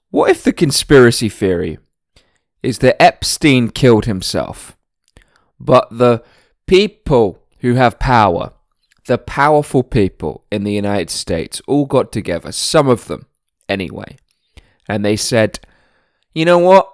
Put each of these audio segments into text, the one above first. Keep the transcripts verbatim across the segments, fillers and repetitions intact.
What if the conspiracy theory is that Epstein killed himself, but the people who have power, the powerful people in the United States, all got together, some of them anyway, and they said, you know what?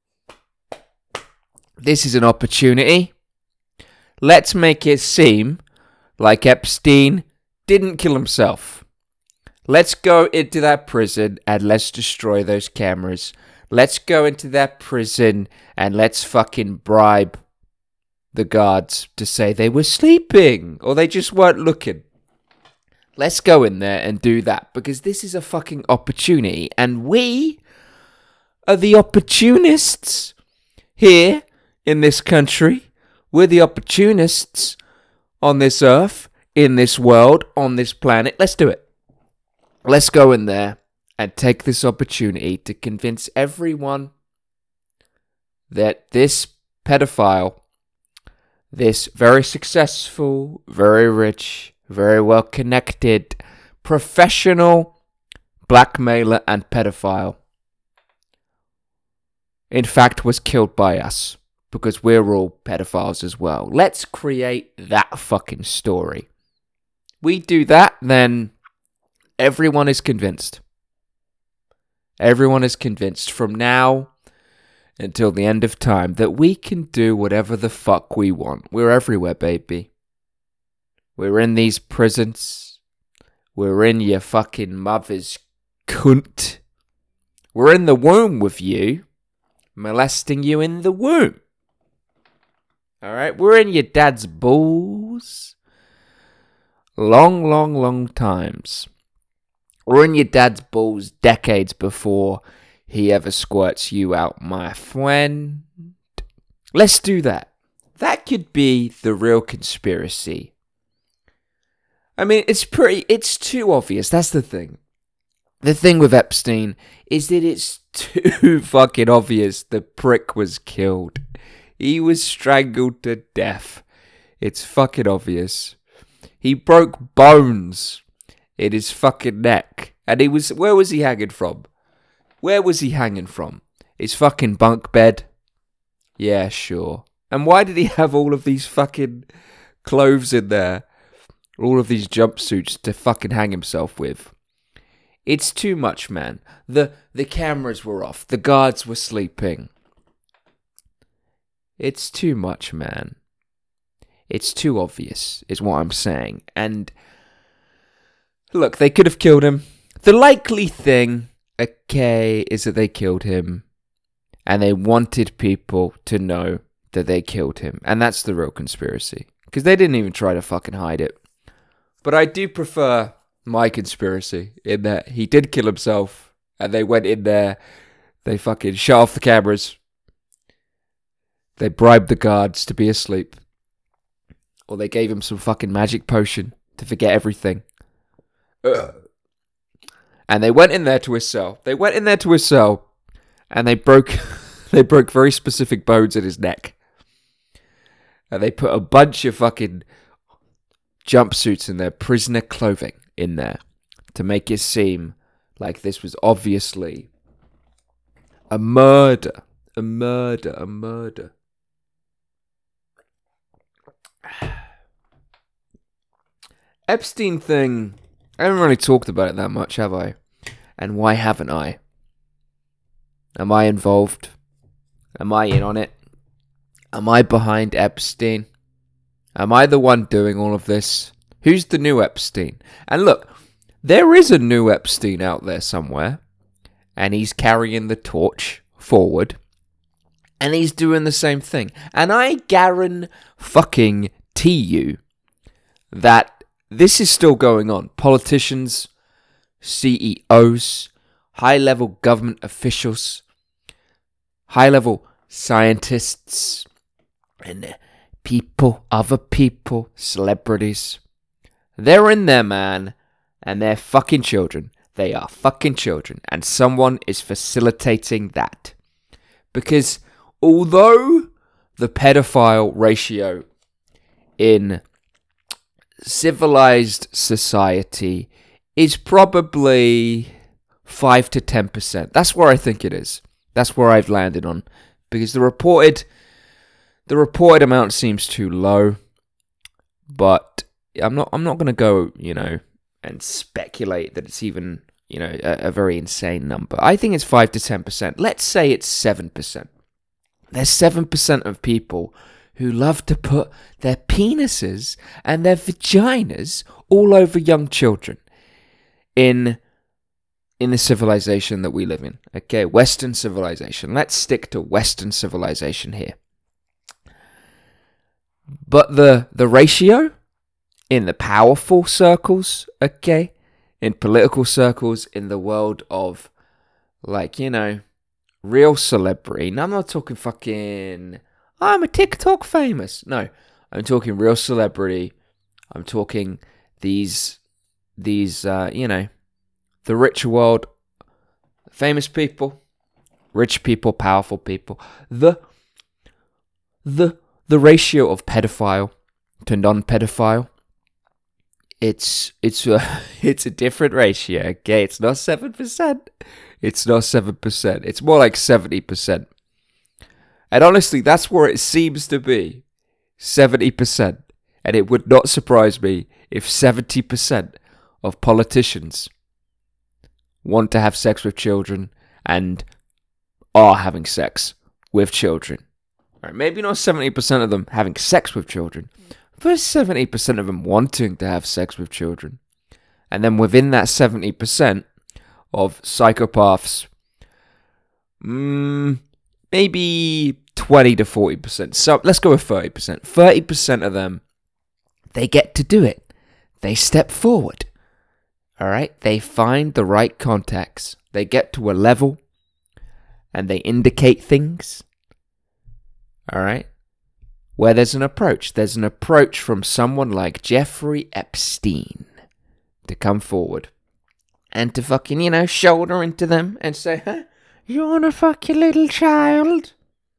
This is an opportunity. Let's make it seem like Epstein didn't kill himself. Let's go into that prison and let's destroy those cameras. Let's go into that prison and let's fucking bribe the guards to say they were sleeping or they just weren't looking. Let's go in there and do that because this is a fucking opportunity and we are the opportunists here in this country. We're the opportunists on this earth, in this world, on this planet. Let's do it. Let's go in there and take this opportunity to convince everyone that this pedophile, this very successful, very rich, very well connected, professional blackmailer and pedophile, in fact, was killed by us. Because we're all pedophiles as well. Let's create that fucking story. We do that, then everyone is convinced. Everyone is convinced from now until the end of time that we can do whatever the fuck we want. We're everywhere, baby. We're in these prisons. We're in your fucking mother's cunt. We're in the womb with you, molesting you in the womb. Alright, we're in your dad's balls. Long, long, long times. We're in your dad's balls decades before he ever squirts you out, my friend. Let's do that. That could be the real conspiracy. I mean, it's pretty, it's too obvious. That's the thing. The thing with Epstein is that it's too fucking obvious the prick was killed. He was strangled to death. It's fucking obvious. He broke bones in his fucking neck. And he was, where was he hanging from? Where was he hanging from? His fucking bunk bed? Yeah, sure. And why did he have all of these fucking clothes in there? All of these jumpsuits to fucking hang himself with? It's too much, man. The, the cameras were off. The guards were sleeping. It's too much, man. It's too obvious, is what I'm saying. And look, they could have killed him. The likely thing, okay, is that they killed him. And they wanted people to know that they killed him. And that's the real conspiracy. Because they didn't even try to fucking hide it. But I do prefer my conspiracy in that he did kill himself. And they went in there. They fucking shut off the cameras. They bribed the guards to be asleep. Or they gave him some fucking magic potion to forget everything. Ugh. And they went in there to his cell. They went in there to his cell. And they broke they broke very specific bones in his neck. And they put a bunch of fucking jumpsuits in their prisoner clothing in there. To make it seem like this was obviously a murder. A murder. A murder. Epstein thing, I haven't really talked about it that much, have I? And why haven't I? Am I involved? Am I in on it? Am I behind Epstein? Am I the one doing all of this? Who's the new Epstein? And look, there is a new Epstein out there somewhere, and he's carrying the torch forward, and he's doing the same thing. And I guarantee fucking you that this is still going on. Politicians, C E Os, high-level government officials, high-level scientists, and people, other people, celebrities. They're in there, man, and they're fucking children. They are fucking children, and someone is facilitating that. Because although the pedophile ratio in civilized society is probably five to ten percent. That's where I think it is. That's where I've landed on, because the reported the reported amount seems too low. But I'm not I'm not gonna go, you know, and speculate that it's even, you know, a, a very insane number. I think it's five to ten percent. Let's say it's seven percent. There's seven percent of people who love to put their penises and their vaginas all over young children in in the civilization that we live in. Okay, Western civilization. Let's stick to Western civilization here. But the the ratio in the powerful circles, okay, in political circles, in the world of, like, you know, real celebrity. Now, I'm not talking fucking, I'm a TikTok famous. No, I'm talking real celebrity. I'm talking these, these, uh, you know, the rich world, famous people, rich people, powerful people. The, the, the ratio of pedophile to non-pedophile, it's it's a it's a different ratio. Okay, it's not seven percent. It's not seven percent. It's more like seventy percent. And honestly, that's where it seems to be, seventy percent. And it would not surprise me if seventy percent of politicians want to have sex with children and are having sex with children. All right, maybe not seventy percent of them having sex with children, but seventy percent of them wanting to have sex with children. And then within that seventy percent of psychopaths, mm, maybe twenty to forty percent. So let's go with thirty percent. thirty percent of them, they get to do it. They step forward. All right? They find the right contacts. They get to a level and they indicate things. All right? Where there's an approach. There's an approach from someone like Jeffrey Epstein to come forward and to fucking, you know, shoulder into them and say, huh, you wanna fuck your little child?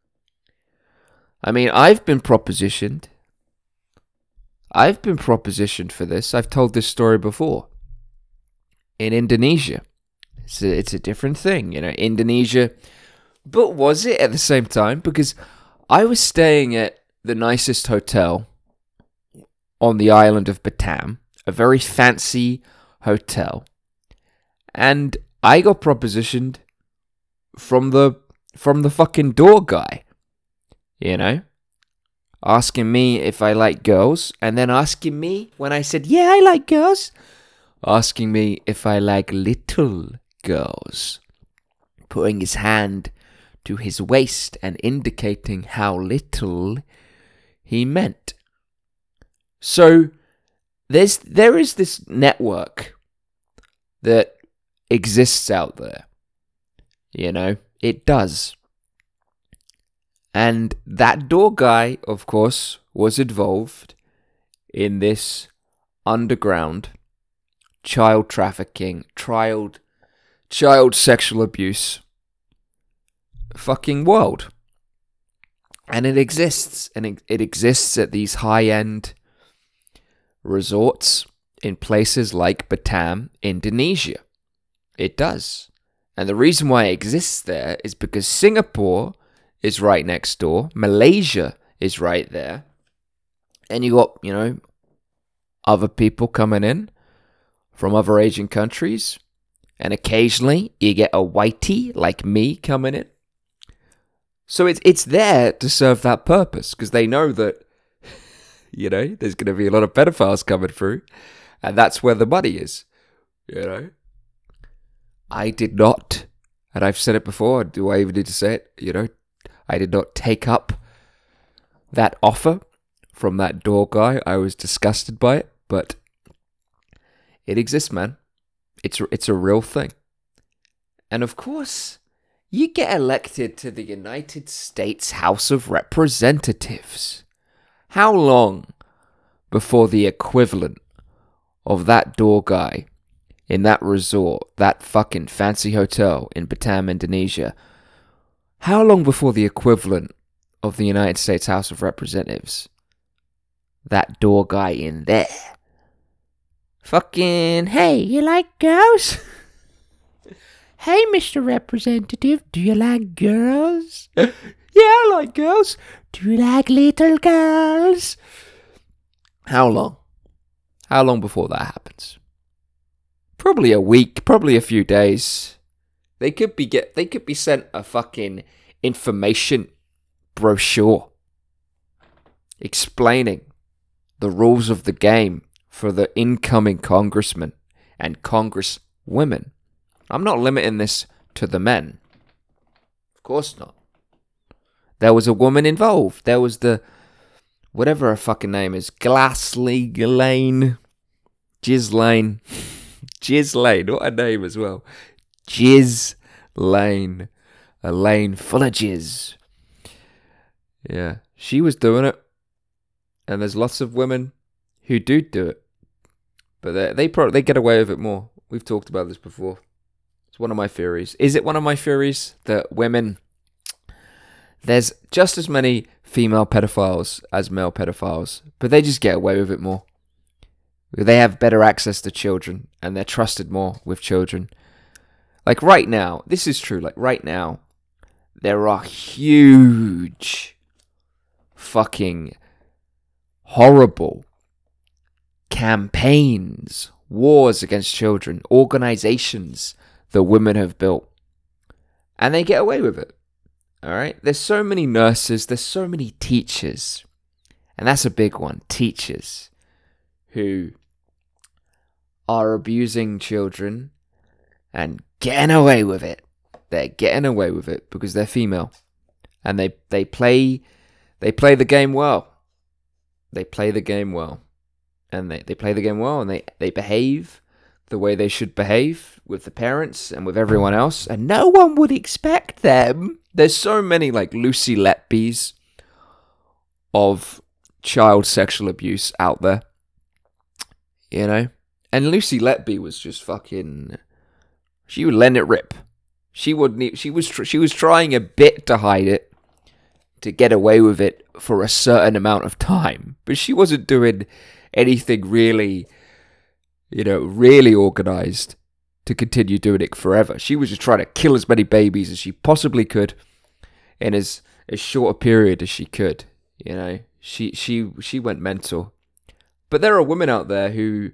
I mean, I've been propositioned. I've been propositioned for this. I've told this story before. In Indonesia. It's a, it's a different thing, you know, Indonesia. But was it at the same time? Because I was staying at the nicest hotel on the island of Batam, a very fancy hotel, and I got propositioned from the from the fucking door guy, you know, asking me if I like girls, and then asking me when I said, yeah, I like girls, asking me if I like little girls, putting his hand to his waist and indicating how little he meant. So there's there is this network that exists out there. You know, it does. And that door guy, of course, was involved in this underground child trafficking, child child sexual abuse fucking world. And it exists, and it, it exists at these high-end resorts in places like Batam, Indonesia. It does. And the reason why it exists there is because Singapore is right next door, Malaysia is right there, and you got, you know, other people coming in from other Asian countries, and occasionally you get a whitey like me coming in. So it's it's there to serve that purpose, because they know that, you know, there's going to be a lot of pedophiles coming through, and that's where the money is, you know. I did not, and I've said it before, do I even need to say it, you know, I did not take up that offer from that door guy. I was disgusted by it, but it exists, man. It's it's a real thing. And of course, you get elected to the United States House of Representatives. How long before the equivalent of that door guy in that resort, that fucking fancy hotel in Batam, Indonesia, how long before the equivalent of the United States House of Representatives, that door guy in there, fucking, hey, you like girls? Hey, Mister Representative, do you like girls? Yeah, I like girls. Do you like little girls? How long? How long before that happens? Probably a week, probably a few days. They could be get they could be sent a fucking information brochure explaining the rules of the game for the incoming congressmen and congresswomen. I'm not limiting this to the men. Of course not. There was a woman involved. There was the, whatever her fucking name is, Glassley Lane, Ghislaine, Ghislaine, what a name as well. Ghislaine, a lane full of jizz. Yeah, she was doing it. And there's lots of women who do do it. But they they, pro- they get away with it more. We've talked about this before. It's one of my theories. Is it one of my theories that women... There's just as many female pedophiles as male pedophiles, but they just get away with it more. They have better access to children, and they're trusted more with children. Like right now, this is true, like right now, there are huge, fucking horrible campaigns, wars against children, organizations that women have built, and they get away with it. All right, there's so many nurses, there's so many teachers, and that's a big one, teachers who are abusing children and getting away with it. They're getting away with it because they're female, and they they play they play the game well. They play the game well, and they, they play the game well, and they, they behave the way they should behave with the parents and with everyone else, and no one would expect them. There's so many, like, Lucy Letbys of child sexual abuse out there, you know? And Lucy Letby was just fucking... She would let it rip. She wouldn't... She was, tr- she was trying a bit to hide it, to get away with it for a certain amount of time. But she wasn't doing anything really, you know, really organized to continue doing it forever. She was just trying to kill as many babies as she possibly could in as, as short a period as she could. You know, she she she went mental. But there are women out there who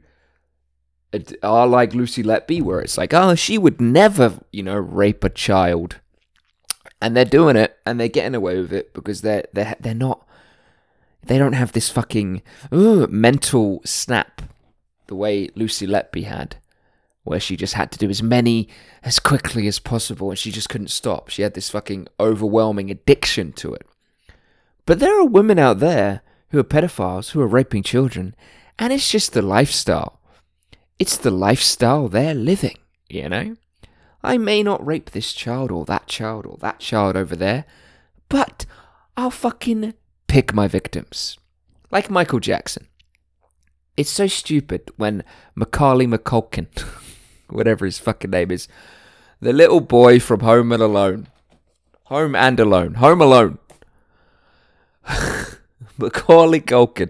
are like Lucy Letby, where it's like, oh, she would never, you know, rape a child. And they're doing it, and they're getting away with it because they're they're they're not. They don't have this fucking uh, mental snap the way Lucy Letby had, where she just had to do as many as quickly as possible, and she just couldn't stop. She had this fucking overwhelming addiction to it. But there are women out there who are pedophiles, who are raping children, and it's just the lifestyle. It's the lifestyle they're living, you know? I may not rape this child or that child or that child over there, but I'll fucking pick my victims. Like Michael Jackson. It's so stupid when Macaulay Culkin, whatever his fucking name is, the little boy from Home and Alone, Home and Alone, Home Alone, Macaulay Culkin,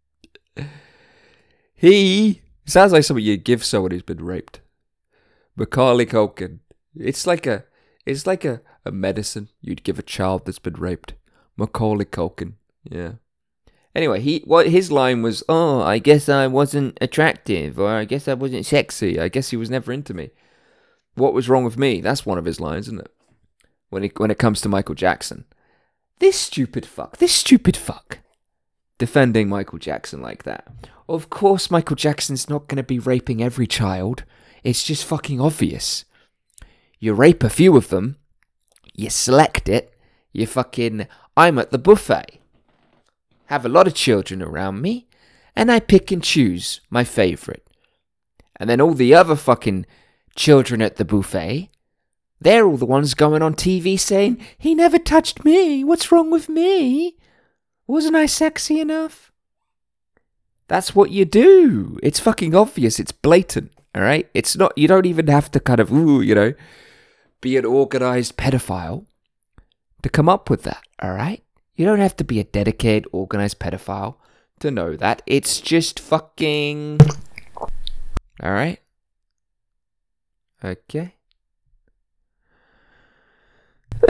he sounds like something you'd give someone who's been raped. Macaulay Culkin. It's like a, it's like a, a medicine you'd give a child that's been raped. Macaulay Culkin. Yeah. Anyway, he what his line was, oh, I guess I wasn't attractive, or I guess I wasn't sexy. I guess he was never into me. What was wrong with me? That's one of his lines, isn't it? When it, when it comes to Michael Jackson. This stupid fuck, this stupid fuck, defending Michael Jackson like that. Of course Michael Jackson's not going to be raping every child. It's just fucking obvious. You rape a few of them, you select it, you fucking, I'm at the buffet. Have a lot of children around me, and I pick and choose my favourite. And then all the other fucking children at the buffet, they're all the ones going on T V saying, he never touched me, what's wrong with me? Wasn't I sexy enough? That's what you do. It's fucking obvious, it's blatant, alright? It's not, you don't even have to kind of, ooh, you know, be an organised pedophile to come up with that, alright? You don't have to be a dedicated, organised pedophile to know that. It's just fucking... Alright? Okay?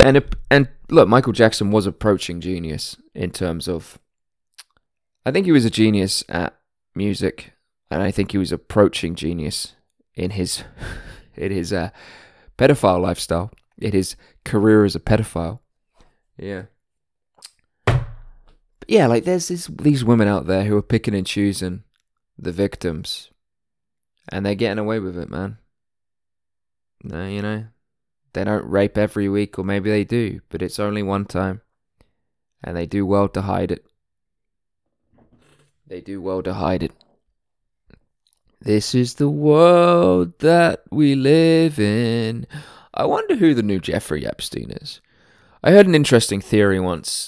And it, and look, Michael Jackson was approaching genius in terms of, I think he was a genius at music, and I think he was approaching genius in his in his uh, pedophile lifestyle, in his career as a pedophile. Yeah. But yeah, like there's this, these women out there who are picking and choosing the victims, and they're getting away with it, man. No, you know, they don't rape every week, or maybe they do, but it's only one time, and they do well to hide it. They do well to hide it. This is the world that we live in. I wonder who the new Jeffrey Epstein is. I heard an interesting theory once.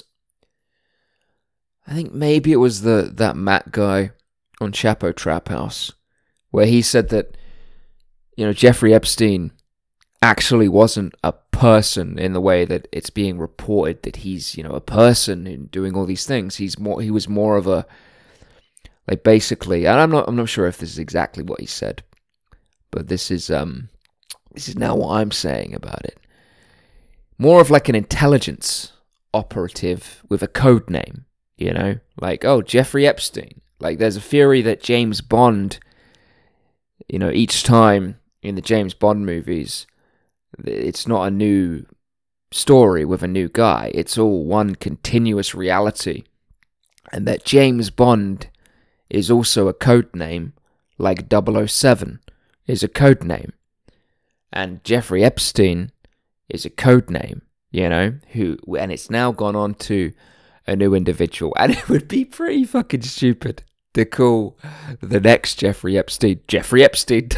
I think maybe it was the that Matt guy on Chapo Trap House, where he said that, you know, Jeffrey Epstein actually wasn't a person in the way that it's being reported that he's, you know, a person and doing all these things. He's more. He was more of a, like, basically, and I'm not. I'm not sure if this is exactly what he said, but this is um, this is now what I'm saying about it. More of like an intelligence operative with a code name, you know, like, oh, Jeffrey Epstein. Like, there's a theory that James Bond, you know, each time in the James Bond movies, it's not a new story with a new guy. It's all one continuous reality. And that James Bond is also a code name, like double oh seven is a code name. And Jeffrey Epstein is a code name, you know, who, and it's now gone on to a new individual. And it would be pretty fucking stupid to call the next Jeffrey Epstein Jeffrey Epstein.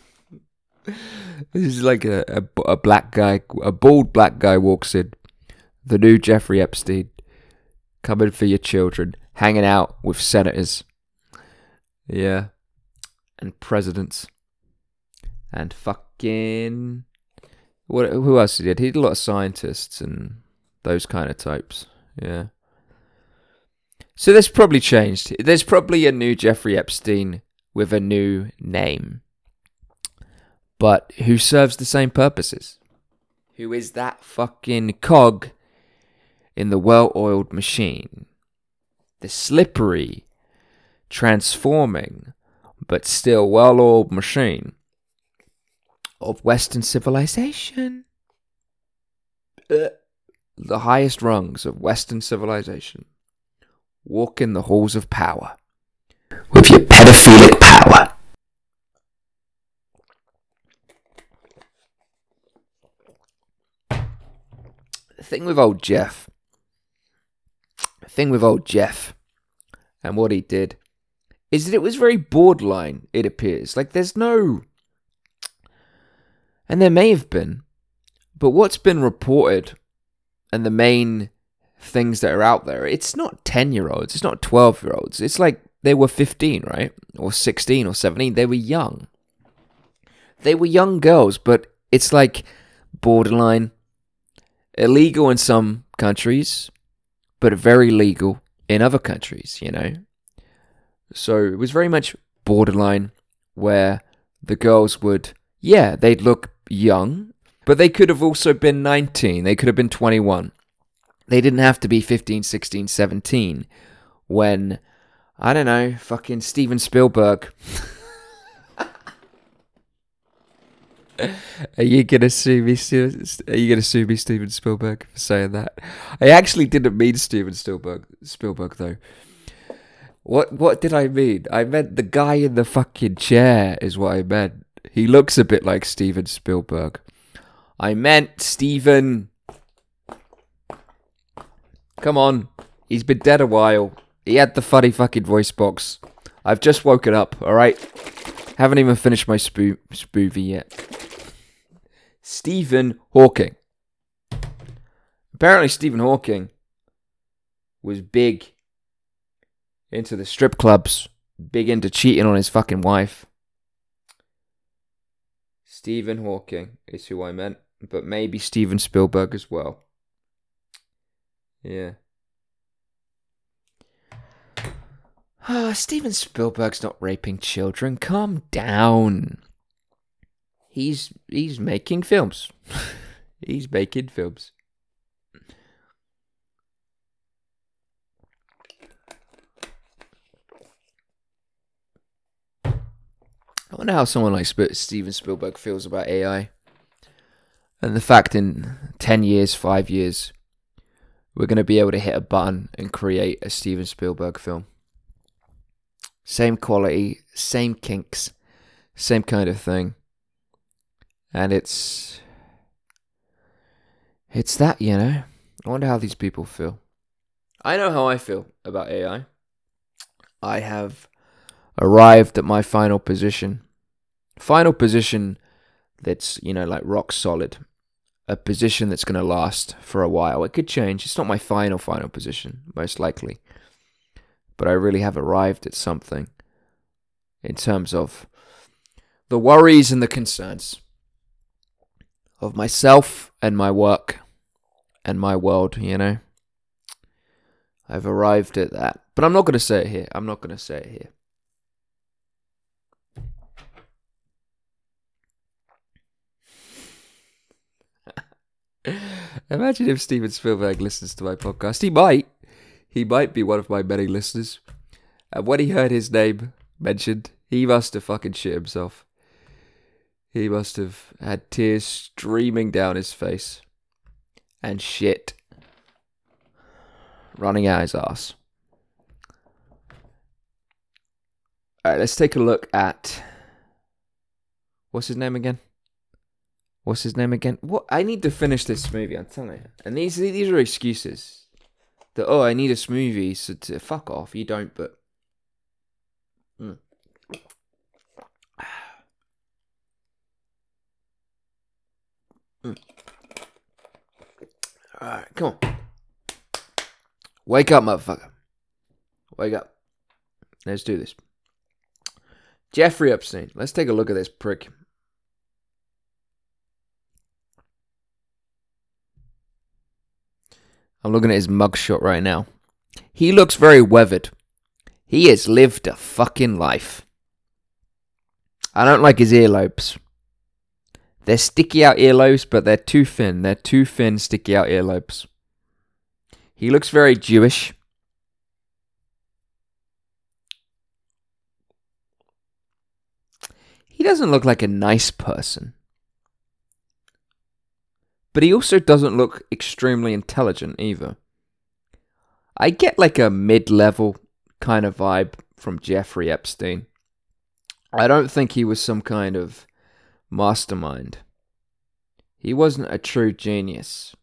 This is like a, a, a black guy, a bald black guy walks in. The new Jeffrey Epstein, coming for your children, hanging out with senators. Yeah. And presidents. And fucking... What? Who else he did? He did a lot of scientists and those kind of types. Yeah. So there's probably changed. There's probably a new Jeffrey Epstein with a new name. But who serves the same purposes? Who is that fucking cog in the well-oiled machine? The slippery, transforming, but still well-oiled machine of Western civilization. Uh, the highest rungs of Western civilization. Walk in the halls of power with your pedophilic power. The thing with old Jeff, the thing with old Jeff and what he did is that it was very borderline, it appears. Like, there's no... And there may have been, but what's been reported and the main things that are out there, it's not ten-year-olds, it's not twelve-year-olds. It's like they were fifteen, right? Or sixteen or seventeen. They were young. They were young girls, but it's like borderline illegal in some countries, but very legal in other countries, you know? So it was very much borderline where the girls would, yeah, they'd look young, but they could have also been nineteen. They could have been twenty-one. They didn't have to be fifteen, sixteen, seventeen when, I don't know, fucking Steven Spielberg. Are you gonna sue me? Are you gonna sue me, Steven Spielberg, for saying that? I actually didn't mean Steven Spielberg. Spielberg though. What What did I mean? I meant the guy in the fucking chair is what I meant. He looks a bit like Steven Spielberg. I meant Steven. Come on, he's been dead a while. He had the funny fucking voice box. I've just woken up. All right, haven't even finished my spoo- spoovy yet. Stephen Hawking. Apparently Stephen Hawking was big into the strip clubs, big into cheating on his fucking wife. Stephen Hawking is who I meant, but maybe Steven Spielberg as well. Yeah. Ah, oh, Steven Spielberg's not raping children. Calm down. He's he's making films. He's making films. I wonder how someone like Steven Spielberg feels about A I. And the fact in ten years, five years, we're going to be able to hit a button and create a Steven Spielberg film. Same quality, same kinks, same kind of thing. And it's... It's that, you know. I wonder how these people feel. I know how I feel about A I. I have arrived at my final position. Final position that's, you know, like rock solid. A position that's going to last for a while. It could change. It's not my final, final position, most likely. But I really have arrived at something in terms of the worries and the concerns of myself and my work and my world, you know. I've arrived at that. But I'm not going to say it here. I'm not going to say it here. Imagine if Steven Spielberg listens to my podcast. He might. He might be one of my many listeners. And when he heard his name mentioned, he must have fucking shit himself. He must have had tears streaming down his face. And shit running out his ass. Alright, let's take a look at... What's his name again? What's his name again? What? I need to finish this smoothie, I'm telling you. And these these are excuses. That, oh, I need a smoothie, so to, fuck off. You don't, but... Mm. Mm. Alright, come on. Wake up, motherfucker. Wake up. Let's do this. Jeffrey Epstein. Let's take a look at this prick. I'm looking at his mugshot right now. He looks very weathered. He has lived a fucking life. I don't like his earlobes. They're sticky out earlobes, but they're too thin. They're too thin, sticky out earlobes. He looks very Jewish. He doesn't look like a nice person. But he also doesn't look extremely intelligent either. I get like a mid-level kind of vibe from Jeffrey Epstein. I don't think he was some kind of mastermind. He wasn't a true genius.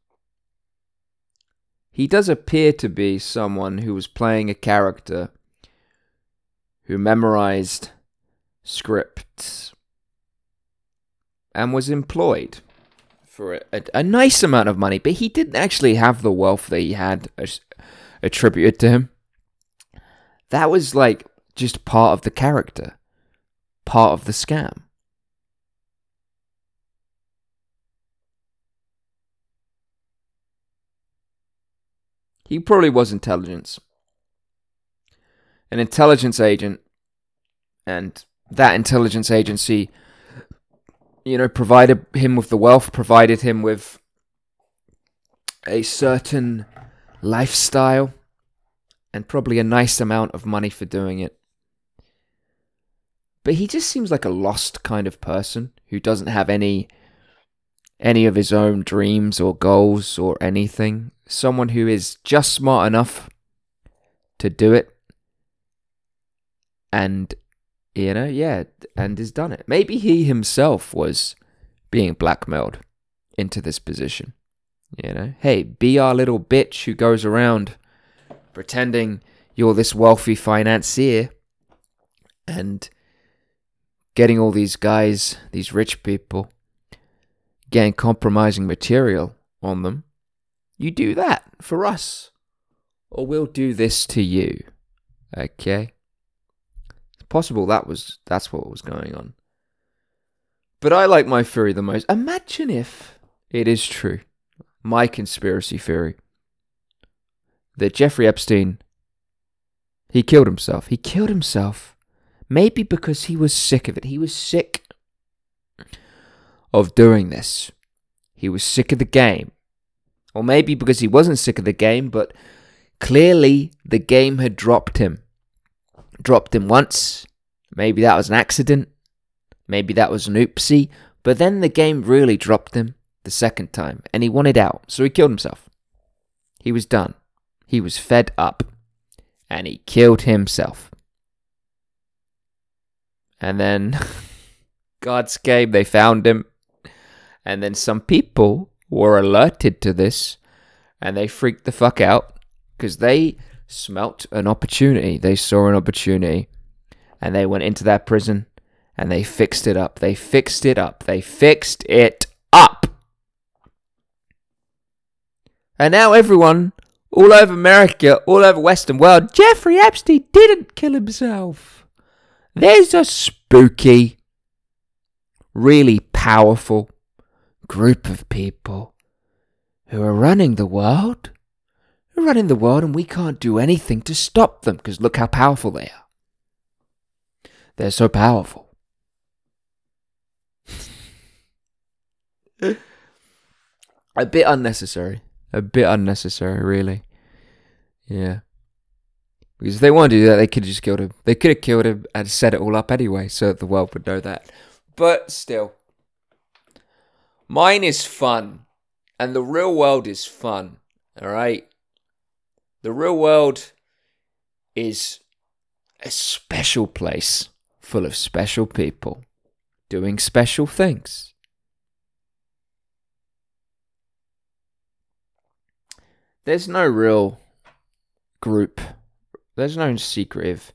He does appear to be someone who was playing a character who memorized scripts and was employed for a, a, a nice amount of money, but he didn't actually have the wealth that he had attributed to him. That was like just part of the character, part of the scam. He probably was intelligence. An intelligence agent, and that intelligence agency, you know, provided him with the wealth, provided him with a certain lifestyle, and probably a nice amount of money for doing it. But he just seems like a lost kind of person who doesn't have any any of his own dreams or goals or anything. Someone who is just smart enough to do it. And, you know, yeah, and has done it. Maybe he himself was being blackmailed into this position. You know, hey, be our little bitch who goes around pretending you're this wealthy financier and getting all these guys, these rich people, getting compromising material on them. You do that for us, or we'll do this to you. Okay? It's possible that was that's what was going on. But I like my theory the most. Imagine if it is true, my conspiracy theory, that Jeffrey Epstein, he killed himself. He killed himself. Maybe because he was sick of it. He was sick of doing this. He was sick of the game. Or maybe because he wasn't sick of the game, but clearly the game had dropped him. Dropped him once. Maybe that was an accident. Maybe that was an oopsie. But then the game really dropped him the second time. And he wanted out. So he killed himself. He was done. He was fed up. And he killed himself. And then God's game, they found him. And then some people were alerted to this. And they freaked the fuck out. Because they smelt an opportunity. They saw an opportunity. And they went into that prison. And they fixed it up. They fixed it up. They fixed it up. And now everyone, all over America, all over Western world, Jeffrey Epstein didn't kill himself. There's a spooky, really powerful group of people who are running the world. Who are running the world, and we can't do anything to stop them, because look how powerful they are. They're so powerful. A bit unnecessary. A bit unnecessary, really. Yeah. Because if they wanted to do that, they could have just killed him. They could have killed him and set it all up anyway, so that the world would know that. But still. Mine is fun. And the real world is fun. Alright? The real world is a special place full of special people doing special things. There's no real group. There's no secretive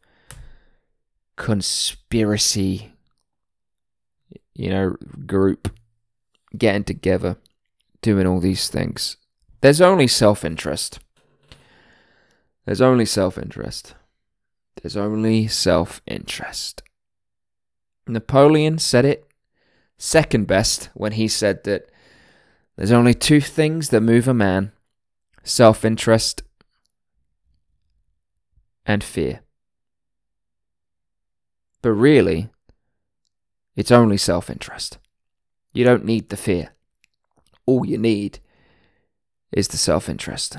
conspiracy, you know, group getting together, doing all these things. There's only self-interest. There's only self-interest. There's only self-interest. Napoleon said it second best when he said that there's only two things that move a man. Self-interest and fear. But really, it's only self-interest. You don't need the fear. All you need is the self-interest.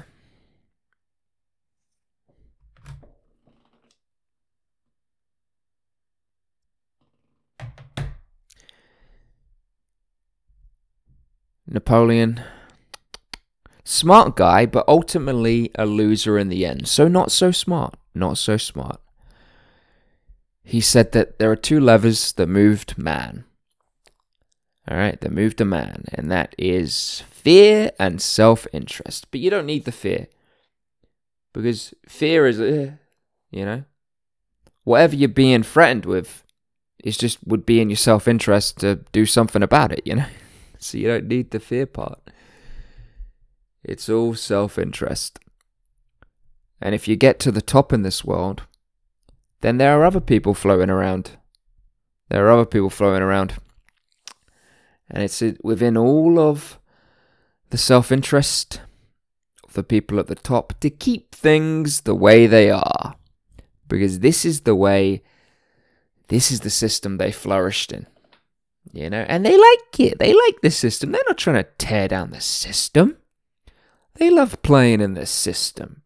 Napoleon, smart guy, but ultimately a loser in the end. So not so smart. Not so smart. He said that there are two levers that moved man. Alright, that moved a man. And that is fear and self-interest. But you don't need the fear. Because fear is, uh, you know, whatever you're being threatened with, is just would be in your self-interest to do something about it, you know. So you don't need the fear part. It's all self-interest. And if you get to the top in this world, then there are other people floating around. There are other people floating around. And it's within all of the self-interest of the people at the top to keep things the way they are. Because this is the way, this is the system they flourished in. You know, and they like it. They like the system. They're not trying to tear down the system. They love playing in the system.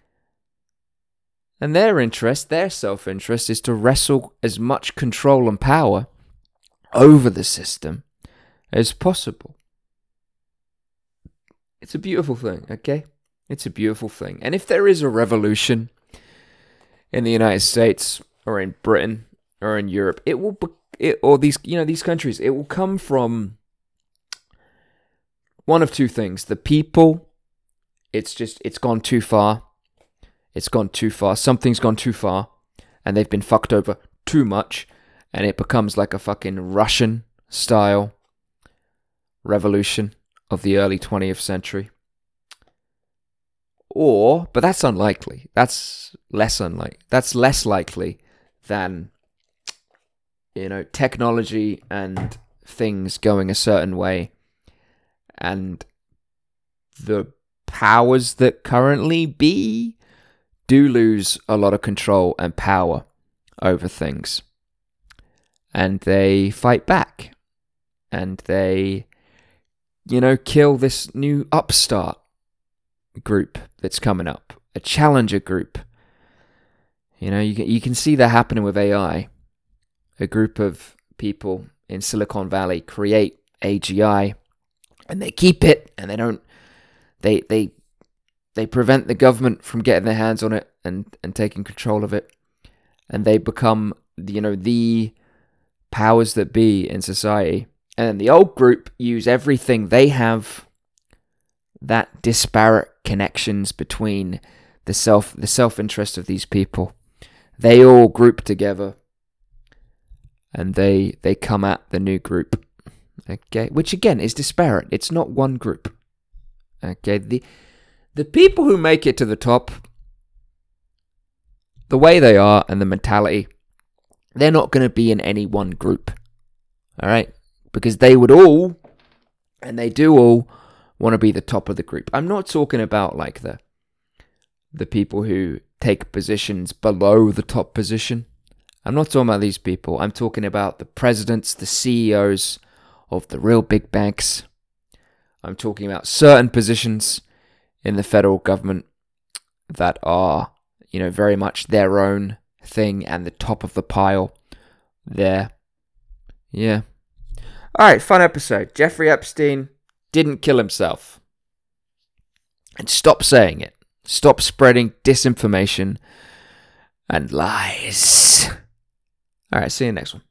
And their interest, their self-interest, is to wrestle as much control and power over the system as possible. It's a beautiful thing, okay? It's a beautiful thing. And if there is a revolution in the United States or in Britain or in Europe, it will be, it, or these, you know, these countries, it will come from one of two things. The people, it's just, it's gone too far. It's gone too far. Something's gone too far. And they've been fucked over too much. And it becomes like a fucking Russian-style revolution of the early twentieth century. Or, but that's unlikely. That's less unlikely. That's less likely than, you know, technology and things going a certain way. And the powers that currently be do lose a lot of control and power over things. And they fight back. And they, you know, kill this new upstart group that's coming up, a challenger group. You know, you can, you can see that happening with A I. A group of people in Silicon Valley create A G I, and they keep it, and they don't, they they they prevent the government from getting their hands on it and, and taking control of it, and they become, you know, the powers that be in society. And then the old group use everything they have, that disparate connections between the self the self-interest of these people. They all group together, and they they come at the new group, okay, which again is disparate. It's not one group, okay. The the people who make it to the top, the way they are and the mentality, they're not going to be in any one group, all right, because they would all, and they do all, want to be the top of the group. I'm not talking about like the the people who take positions below the top position. I'm not talking about these people. I'm talking about the presidents, the C E Os of the real big banks. I'm talking about certain positions in the federal government that are, you know, very much their own thing and the top of the pile there. Yeah. All right, fun episode. Jeffrey Epstein didn't kill himself. And stop saying it. Stop spreading disinformation and lies. All right, see you next one.